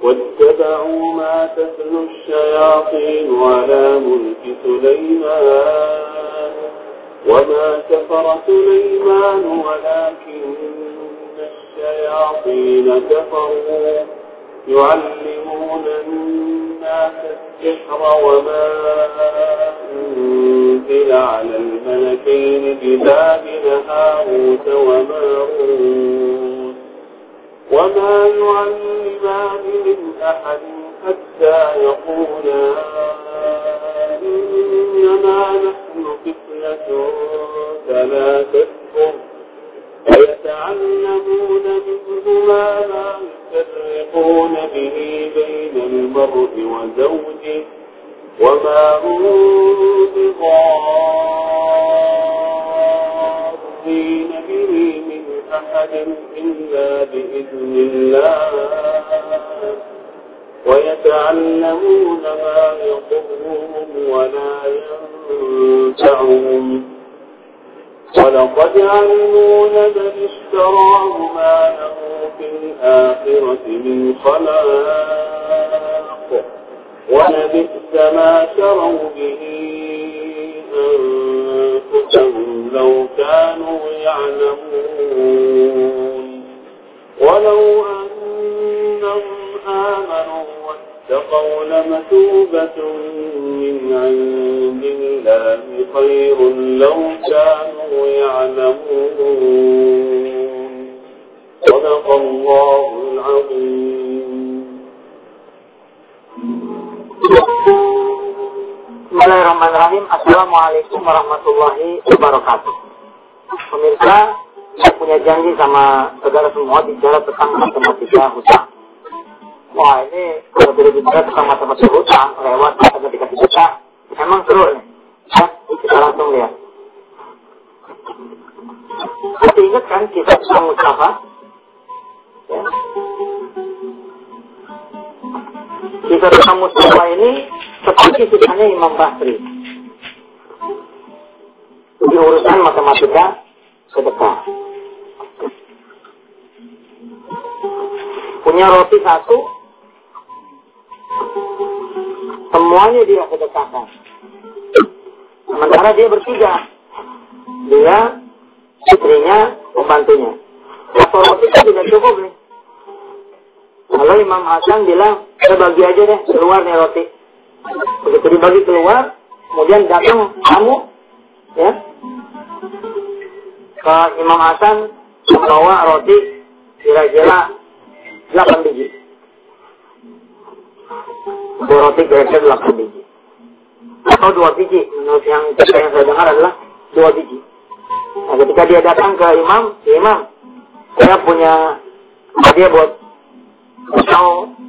واتبعوا ما تتلو الشياطين على ملك سليمان وما كفر سليمان ولكن الشياطين كفروا يعلمون الناس السحر وما أنزل على الملكين ببابل هاروت وماروت وما يعلمان من أحد حتى يقولا إنما نحن فتنة فلا تكفر ويتعلمون منهما ما يفرقون به بين المرء وزوجه وما هم بضارين به من أحد إلا بإذن الله ويتعلمون ما يضرهم ولا ينفعهم ولقد علموا لمن اشتراه ما له في الآخرة من خلاق ولبئس ما شروا به أنفسهم لو كانوا يعلمون ولو أنهم آمنوا واتقوا لمثوبة من عند الله خير لو كانوا يعلمون صدق الله العظيم. Bismillahirrahmanirrahim. Assalamualaikum warahmatullahi wabarakatuh. Pemirsa, saya punya janji sama saudara semua bicara tentang matematika hutang. Wah, ini kalau berbicara tentang matematika hutang lewat matematika kita, emang seru nih. Ya, kita langsung lihat. Masih ingat kan kisah tentang Mustafa? Ya. Kisah tentang Mustafa ini seperti kisahnya Imam Basri di urusan matematika sedekah. Punya roti satu, semuanya dia sedekahkan. Sementara dia bertiga, dia, istrinya, pembantunya. Satu roti itu tidak cukup nih. Lalu Imam Hasan bilang, saya bagi aja deh, keluar nih roti. Begitu dibagi keluar, kemudian datang tamu, ya, ke Imam Hasan membawa roti kira-kira 8 biji. Roti kira-kira 8 biji. Atau 2 biji, menurut yang saya dengar adalah 2 biji. Nah, ketika dia datang ke Imam, Imam, saya punya hadiah buat atau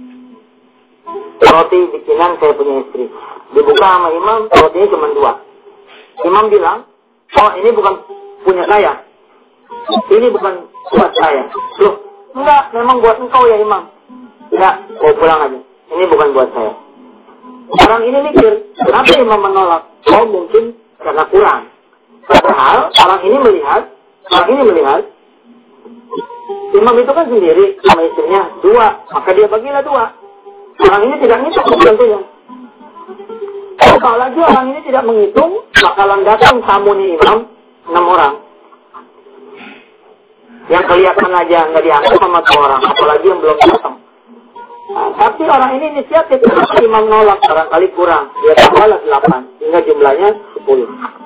roti bikinan saya punya istri. Dibuka sama Imam, rotinya cuma 2. Imam bilang, oh ini bukan punya saya. Ini bukan buat saya. Loh, enggak, memang buat engkau ya Imam. Enggak, kau pulang aja. Ini bukan buat saya. Orang ini mikir, kenapa Imam menolak? Oh mungkin karena kurang. Padahal orang ini melihat, Imam itu kan sendiri sama istrinya 2, maka dia bagilah 2. Orang ini tidak ngitung tentunya. Apalagi orang ini tidak menghitung, bakalan datang tamunya Imam 6 orang. Yang kelihatan aja nggak dianggap sama 2 orang, apalagi yang belum datang. Nah, tapi orang ini inisiatif, Imam nolak, barangkali kurang. Dia tambahlah 8, hingga jumlahnya 10.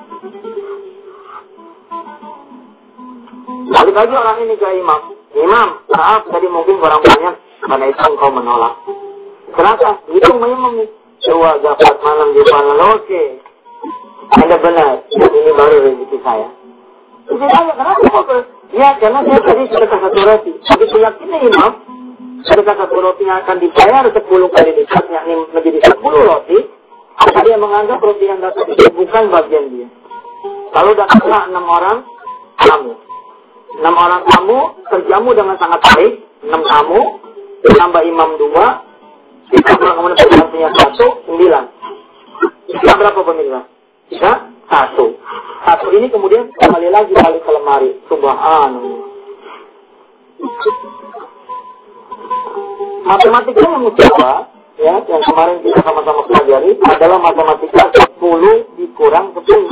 Balik lagi orang ini ke Imam. Imam, maaf tadi mungkin kurang banyak, karena itu engkau menolak. Kenapa? Hitung Imam nih. 2 zakat malam di malam, oke. Anda benar, ini baru rezeki saya. Saya tanya, kenapa kok? Ya, karena saya tadi sedekah 1 roti. Begitu yakinnya Imam, sedekah 1 roti yang akan dibayar 10 kali lipat, yakni menjadi 10 roti, maka dia menganggap roti yang datang itu bukan bagian dia. Lalu datanglah 6 orang tamu. 6 orang tamu terjamu dengan sangat baik. 6 tamu, tambah Imam 2, ditambah kemudian pembantunya 1, 9. Kita berapa pemirsa? Kita 1. 1 ini kemudian kembali lagi balik ke lemari. Subhanallah. Matematika yang mutlak, ya, yang kemarin kita sama-sama pelajari adalah matematika 10 dikurang 10.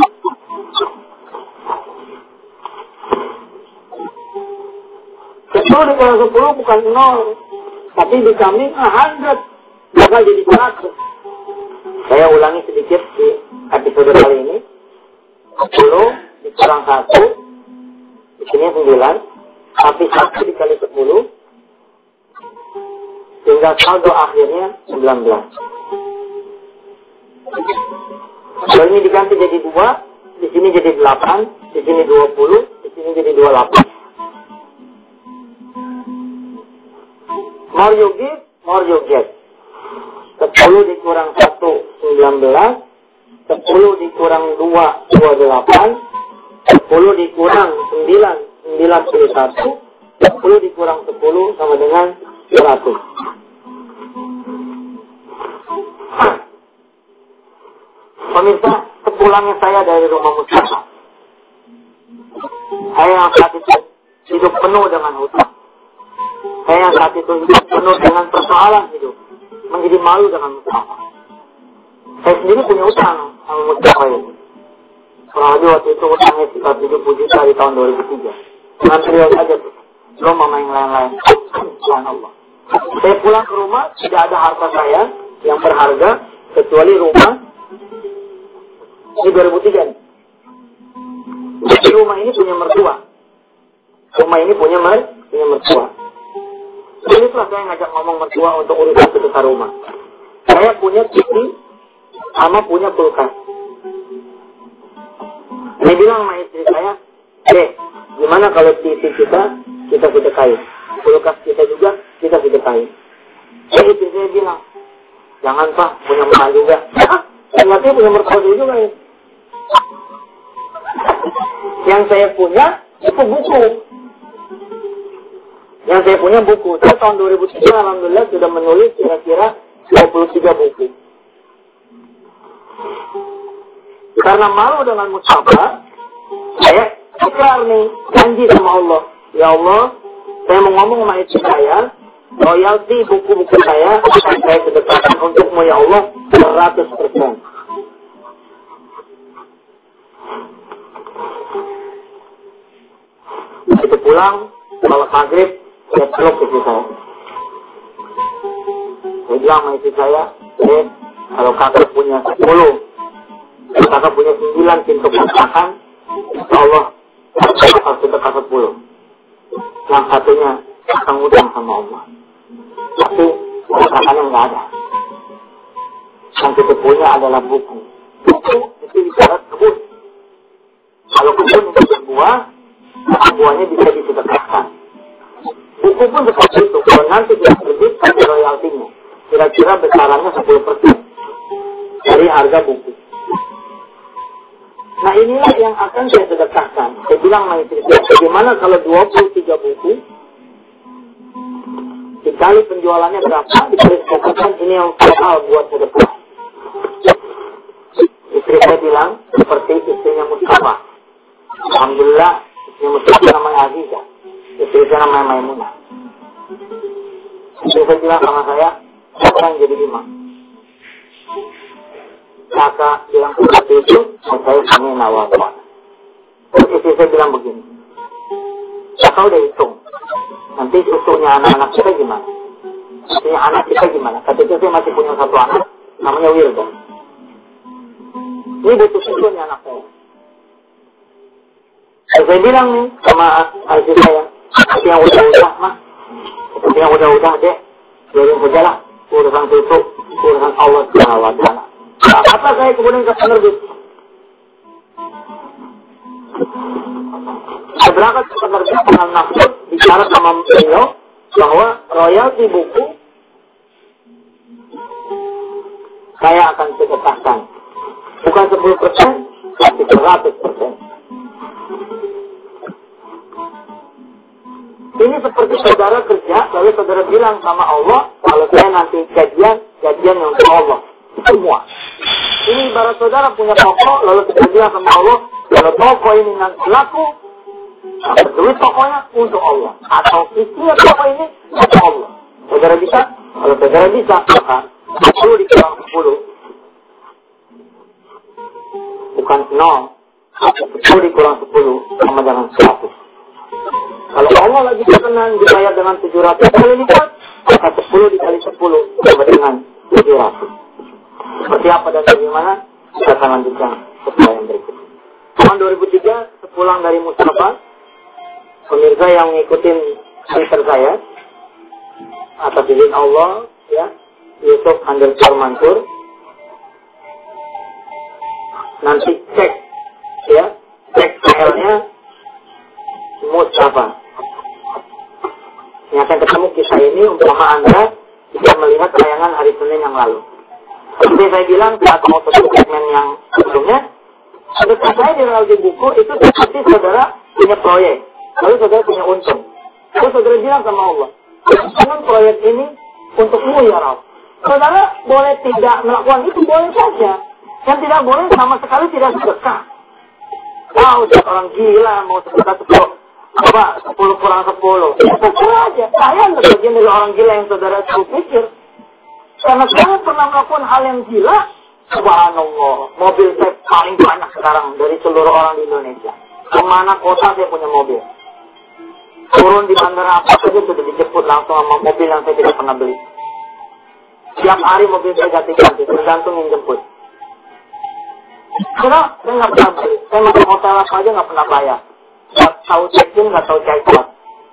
Sepuluh dikurang 10 bukan 0, tapi becoming 100, maka jadi 100. Saya ulangi sedikit di episode kali ini. 10 dikurang 1, di sini 9, tapi 1 dikali 10, sehingga saldo akhirnya 19. Kalau ini diganti jadi 2, di sini jadi 8, di sini 20, di sini jadi 28. More you give, more you get. 10 dikurang 1, 19. 10 dikurang 2, 28. 10 dikurang 9, 91. 10 dikurang 10 sama dengan 100. Pemirsa, sepulangnya saya dari rumah Mustafa, saya yang saat itu hidup penuh dengan hutang. Saya yang saat itu hidup penuh dengan persoalan hidup, menjadi malu dengan Mustafa. Saya sendiri punya utang sama Mustafa itu. Kurang lebih waktu itu utangnya sekitar 70 juta di tahun 2003. Dengan beliau saja tuh, belum sama yang lain-lain. Subhanallah. Saya pulang ke rumah, tidak ada harta saya yang berharga kecuali rumah. Ini 2003 nih. Jadi rumah ini punya mertua. Rumah ini punya mertua. Jadi itulah saya ngajak ngomong mertua untuk urusan sebesar rumah. Saya punya TV sama punya kulkas. Dia bilang sama istri saya, gimana kalau TV kita sedekahin, kulkas kita juga kita sedekahin. Istri saya bilang, jangan Pak, punya mertua juga. Ternyata punya mertua juga ya. Yang saya punya itu buku. Yang saya punya buku. Saya tahun 2003 alhamdulillah sudah menulis kira-kira 23 buku. Karena malu dengan Mustafa, saya ikrar nih, janji sama Allah. Ya Allah, saya mau ngomong sama istri saya, royalti buku-buku saya akan saya sedekahkan untukmu ya Allah 100%. Itu pulang, kalau maghrib, saya peluk istri saya. Saya bilang sama istri saya, kalau kakak punya 10, kalau kakak punya 9 pintu kontrakan, insya Allah, kakak sedekah 10. Yang satunya, akan utang sama Allah. Tapi, kontrakannya nggak ada. Yang kita punya adalah buku. Buku itu isyarat kebun. Kalau kebun itu berbuah, buahnya bisa disedekahkan. Buku pun seperti itu. Kalau nanti kita terbit pada royaltinya, kira-kira besarannya 10% dari harga buku. Nah inilah yang akan saya sedekahkan. Saya bilang sama istri saya, bagaimana kalau 23 buku dikali penjualannya berapa, dikali sedekahkan, ini yang total buat sedekah. Istri saya bilang seperti istrinya Mustafa. Alhamdulillah, istrinya Mustafa namanya Azizah, istri saya namanya Maimunah. Istri saya bilang sama saya, siapa yang jadi imam? Kakak bilang seperti itu, saya kami nawabah. Terus istri saya bilang begini, kakak udah hitung, nanti susunya anak-anak kita gimana? Susunya anak kita gimana? Kata itu saya masih punya satu anak, namanya Wilda. Ini butuh susunya anak saya. Saya bilang nih sama istri saya, seperti yang udah-udah mah, seperti yang udah-udah dek, biarin saja lah, urusan itu, urusan Allah SWT. Apa saya kemudian ke penerbit? Saya berangkat ke penerbit dengan maksud bicara sama beliau bahwa royalti buku saya akan sedekahkan. Bukan 10%, tapi 100%. Ini seperti saudara kerja, lalu saudara bilang sama Allah, kalau saya nanti gajian untuk Allah. Semua. Ini ibarat saudara punya toko, lalu kita bilang sama Allah, kalau toko ini nanti laku, duit tokonya untuk Allah. Atau isinya toko ini untuk Allah. Saudara bisa? Kalau saudara bisa, maka 10 dikurang 10 bukan 0. 10 dikurang 10 sama dengan 100. Kalau Allah lagi berkenan dibayar dengan 700 kali lipat, maka 10 dikali 10 sama dengan 700. Seperti apa dan bagaimana? Kita akan lanjutkan setelah yang berikut. Tahun 2003, sepulang dari musyawarah, pemirsa yang ngikutin Twitter saya, atas izin Allah, ya, Yusuf_Mansur, nanti cek, ya, cek filenya musyawarah. Yang akan ketemu kisah ini umpama Anda bisa melihat tayangan hari Senin yang lalu. Seperti saya bilang saat mau tutup segmen yang sebelumnya, sedekah saya di radio buku itu seperti saudara punya proyek, lalu saudara punya untung. Lalu saudara bilang sama Allah, jangan proyek ini untukmu ya Rabb. Saudara boleh tidak melakukan itu, boleh saja. Yang tidak boleh sama sekali tidak sedekah. Wow, orang gila mau sedekah 10 kurang 10. Sedekah aja. Saya bagian dari orang gila yang saudara suruh pikir. Karena saya pernah melakukan hal yang gila. Subhanallah, mobil saya paling banyak sekarang dari seluruh orang di Indonesia. Kemana kota saya punya mobil. Turun di bandara apa saja sudah dijemput langsung sama mobil yang saya tidak pernah beli. Tiap hari mobil saya ganti-ganti, tergantung yang jemput. Karena saya nggak pernah beli. Saya masuk hotel apa aja nggak pernah bayar. Nggak tahu check-in, nggak tahu check-out.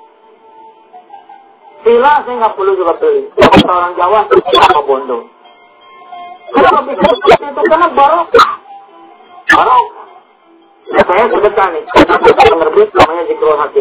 Villa saya nggak perlu juga beli. Kata orang Jawa, apa bondo. Kenapa bisa seperti itu? Karena barokah. Barokah. Ya, saya sedekah nih. Saya penerbit namanya Zikrul Hakim.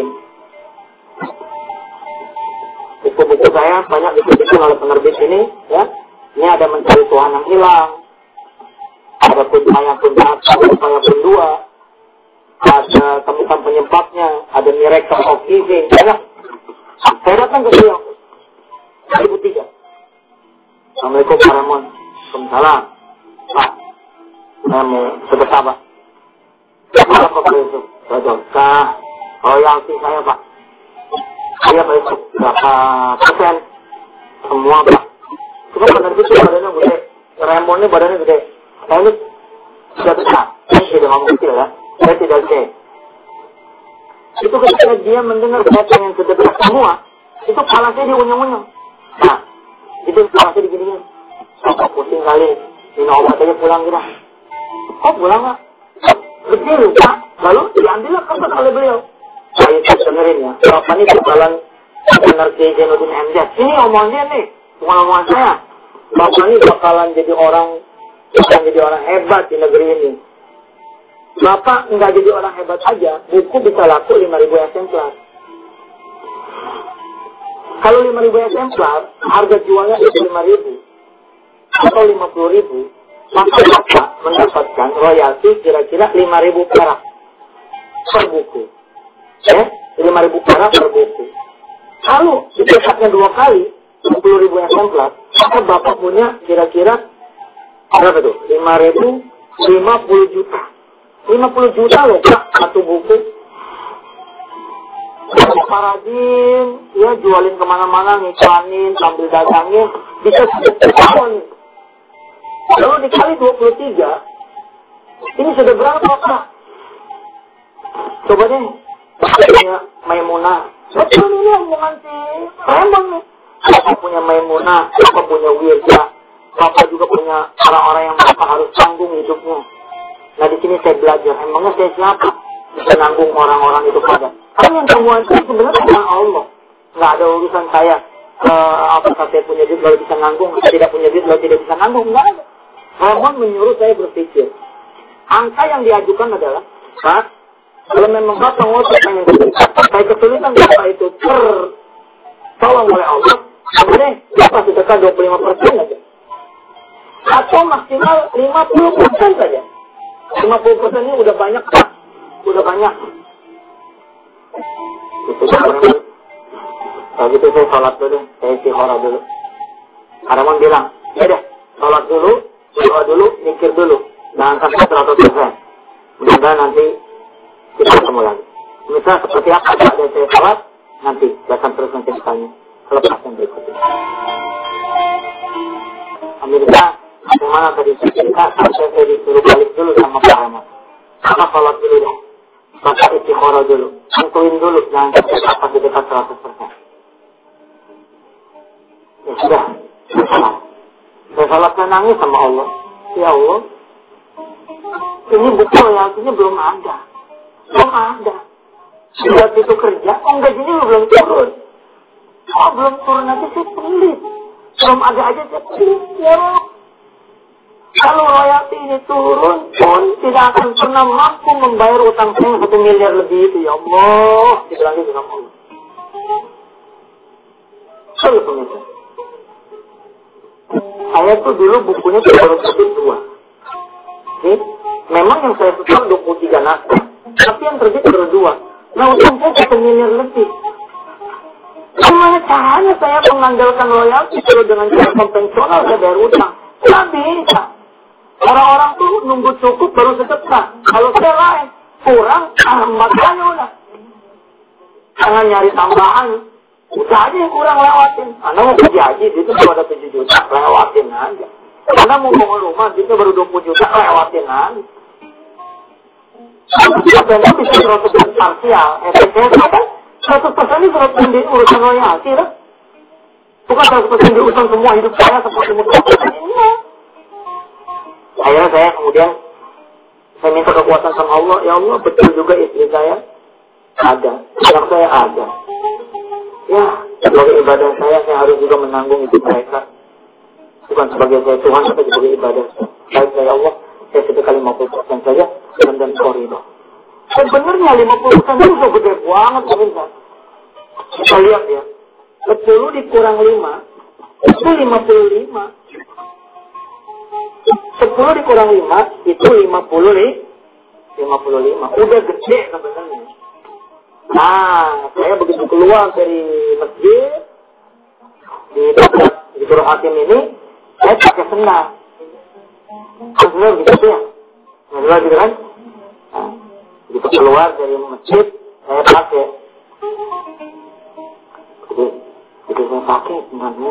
Buku-buku saya banyak dipublikasi oleh penerbit ini. Ya, ini ada Mencari Tuhan yang Hilang. Ada Kuntaya Upaya Pun 2. Ada Temukan Penyebabnya. Ada Miracle of Giving. Banyak. Saya datang ke beliau 2003. Assalamualaikum Pak Ramon. Waalaikumsalam. Pak, saya mau sedekah Pak. Apa Pak Yusuf? Sedekah royalti saya Pak. Iya Pak Yusuf. Berapa persen? Semua Pak. Cuma penerbit itu badannya gede. Ramonnya badannya gede. Saya ini sudah besar. Saya tidak ngomong kecil ya. Saya tidak gede. Itu ketika dia mendengar saya pengen sedekah semua, itu kepala saya diunyeng-unyeng. Nah, itu kepala saya digini-gini. Apa pusing kali, minum obat aja pulang kita. Oh pulang Pak? Gede lupa. Lalu diambillah kertas oleh beliau. Saya dengerin ya. Bapak ini bakalan benar Kiai Zainuddin MZ. Ini omongan dia nih, bukan omongan saya. Bapak ini bakalan jadi orang hebat di negeri ini. Bapak nggak jadi orang hebat aja, buku bisa laku 5.000 eksemplar. Kalau 5.000 eksemplar, harga jualnya itu 5.000 atau 50.000, maka Bapak mendapatkan royalti kira-kira 5.000 perak per buku. Ya, 5.000 perak per buku. Kalau dicetaknya 2 kali, 10.000 eksemplar, maka Bapak punya kira-kira berapa tuh? 50 juta. 50 juta loh Pak, satu buku. Pak rajin, ya jualin kemana-mana, ngiklanin, sambil dagangin, bisa setahun. Lalu dikali 23, ini sudah berapa Pak? Coba deh, Bapak punya Maimunah. Betul ini omongan si Raymond nih. Bapak punya Maimunah, Bapak punya Wirja, Bapak juga punya orang-orang yang Bapak harus tanggung hidupnya. Nah di sini saya belajar, emangnya saya siapa? Bisa nanggung orang-orang itu pada. Kan yang tanggungan itu sebenarnya tentang Allah. Nggak ada urusan saya. Apakah saya punya duit lalu bisa nanggung? Saya tidak punya duit lalu tidak bisa nanggung? Nggak ada. Rahman menyuruh saya berpikir. Angka yang diajukan adalah, Pak, kalau memang Bapak ngotot pengen berpikir, saya kesulitan Bapak itu tertolong oleh Allah, kemudian Bapak sedekah 25% aja. Atau maksimal 50% saja. 50% ini udah banyak Pak. Udah banyak. Itu Rahman. Kalau gitu saya sholat dulu. Saya istighfar dulu. Rahman bilang, ya deh, sholat dulu, doa dulu, mikir dulu. Jangan sampai 100%. Mudah-mudahan nanti kita ketemu lagi. Misal seperti apa ada saya sholat, nanti saya akan terus menceritanya. Selepas yang berikut ini. Amerika, bagaimana tadi cerita, saya disuruh balik dulu sama Pak Rahmat. Sama sholat dulu deh. Baca istikharah dulu. Tentuin dulu, jangan sampai apa di dekat 100%. Ya sudah, saya sholat nangis sama Allah. Ya Allah, ini buku royaltinya belum ada. Sudah itu kerja, gajinya belum turun. Belum turun aja saya pelit. Belum ada aja saya pelit. Ya Allah, kalau royalti ini turun pun tidak akan pernah mampu membayar utang saya 1 miliar lebih itu. Ya Allah, dibilangnya dengan Allah. Saya pemirsa. Saya tuh dulu bukunya baru terbit 2. Oke? Memang yang saya setor 23 naskah, tapi yang terbit baru 2. Nah, utang saya 1 miliar lebih. Gimana caranya saya mengandalkan royalti kalau dengan cara konvensional saya bayar utang? Tidak bisa. Orang-orang tuh nunggu cukup baru sedekah. Kalau saya lain, kurang, makanya udah. Jangan nyari tambahan. Udah aja yang kurang lewatin. Anda mau pergi haji, itu baru ada 7 juta, lewatin aja. Anda mau bangun rumah, itu baru 20 juta, lewatin aja. Anda bisa 100% parsial. Efeknya kan 100% ini 100% di urusan royalti lah. Bukan 100% di urusan semua hidup saya seperti mutlak ini. Akhirnya saya kemudian saya minta kekuatan sama Allah. Ya Allah, betul juga istri saya ada, anak saya ada. Ya, sebagai ibadah saya harus juga menanggung hidup mereka. Bukan sebagai saya Tuhan, tapi sebagai ibadah saya. Baik saya Allah, saya sedekah 50% saja dan koridor. Sebenarnya 50% itu sudah gede banget, pemirsa. Kita lihat ya, 10 dikurang 5 itu 55. 10 dikurang 5 itu 55. Udah gede sebenarnya. Nah, saya begitu keluar dari masjid di tempat di Guru Hakim ini, saya pakai sendal. Sendal gitu ya. Sendal gitu kan? Nah, begitu keluar dari masjid, saya pakai. Jadi saya pakai sendalnya.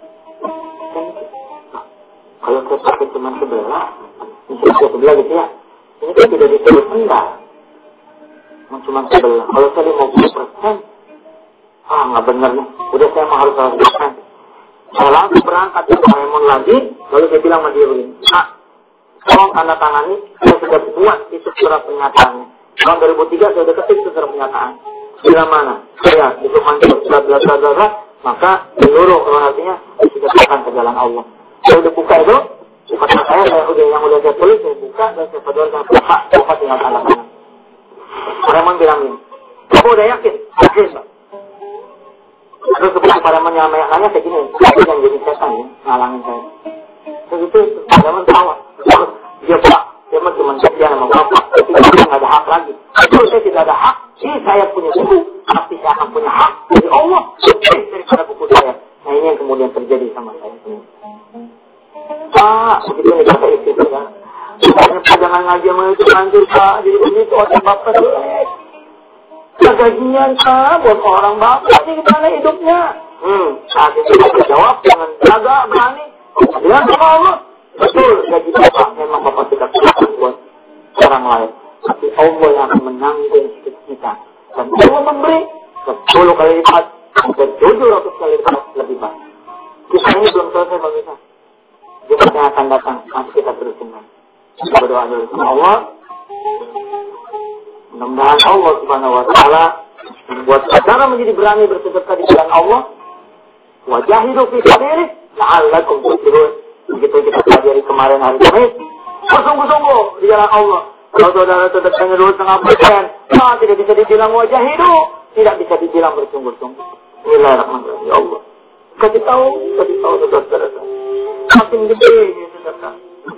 Kalau saya pakai cuma sebelah, misalnya sebelah gitu ya, ini kan tidak disebut sendal. Cuma sebelah. Kalau saya 50%, nggak benar nih. Udah saya mau harus 100%. Saya langsung berangkat ke Raymond lagi, lalu saya bilang sama dia begini, tolong tanda tangani, saya sudah buat itu surat pernyataannya. Tahun 2003 saya sudah ketik itu surat pernyataan. Bila mana? Saya itu mantul, bla maka seluruh royaltinya disediakan ke jalan Allah. Saya udah buka itu, kata saya udah saya tulis, saya buka dan saya sodorkan Pak tinggal tanda tangan. Raymond bilang ini, kamu udah yakin? Yakin, Pak. Terus kemudian Pak Raymond yang nanya kayak gini, aku yang jadi setan ya, ngalangin saya. Terus itu Pak Raymond tawa. Dia Pak, dia cuma sekian sama Bapak, tapi saya nggak ada hak lagi. Kalau saya tidak ada hak, saya punya buku, tapi saya akan punya hak dari Allah lebih daripada buku saya. Nah ini yang kemudian terjadi sama saya. Pak, begitu nih kata istri saya. Makanya jangan ngaji sama itu hancur Pak. Jadi begitu orang Bapak jelek. Gajian Pak buat orang Bapak ini gimana hidupnya? Saat itu saya jawab dengan jaga berani. Bilang sama Allah, betul gaji Bapak memang Bapak tidak kuat buat orang lain. Tapi Allah yang akan menanggung hidup kita. Dan Allah memberi 10 kali lipat dan 700 kali lipat lebih banyak. Kisah ini belum selesai Pak Bisa. Jumat yang akan datang, nanti kita terusin lagi. Kita berdoa dulu sama Allah. Mudah-mudahan Allah Subhanahu wa Ta'ala membuat saudara menjadi berani bersedekah di jalan Allah. Wajahidu fi sabilihi la'allakum tuflihun. Begitu kita pelajari kemarin hari Kamis. Bersungguh-sungguh di jalan Allah. Kalau saudara sedekahnya 2,5%, tidak bisa dibilang wajahidu, tidak bisa dibilang bersungguh-sungguh. Bismillahirrahmanirrahim. Ya Allah. Kasih tahu saudara-saudara. Makin gede ini sedekah.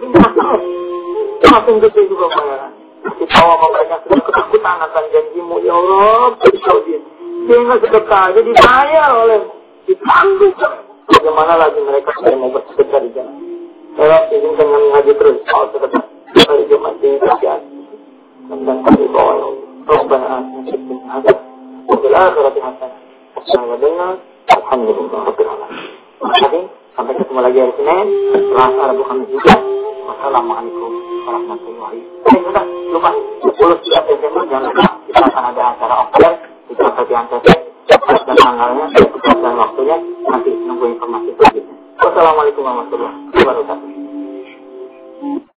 Makin gede juga bayaran. Kasih tahu sama mereka sudah ketakutan akan janjimu. Ya Allah, kasih tahu dia. Dia nggak sedekah aja dibayar oleh ditanggung. Bagaimana lagi mereka sudah mau bersedekah di jalan? Saya izinkan dengan ngaji terus. Kalau sedekah, saya Jumat ini kasihan. Dan kami bawa ya Allah. Rabbana atina fid dunya hasanah wa fil akhirati hasanah wa qina adzabannar. Alhamdulillah rabbil alamin. Sampai ketemu lagi hari Senin. Selasa, Rabu, Kamis juga. Wassalamualaikum warahmatullahi wabarakatuh. Lupa 10 Desember jangan lupa kita akan ada acara offer di Cafe Antv. Dan tanggalnya dan waktunya nanti nunggu informasi selanjutnya. Wassalamualaikum warahmatullahi wabarakatuh.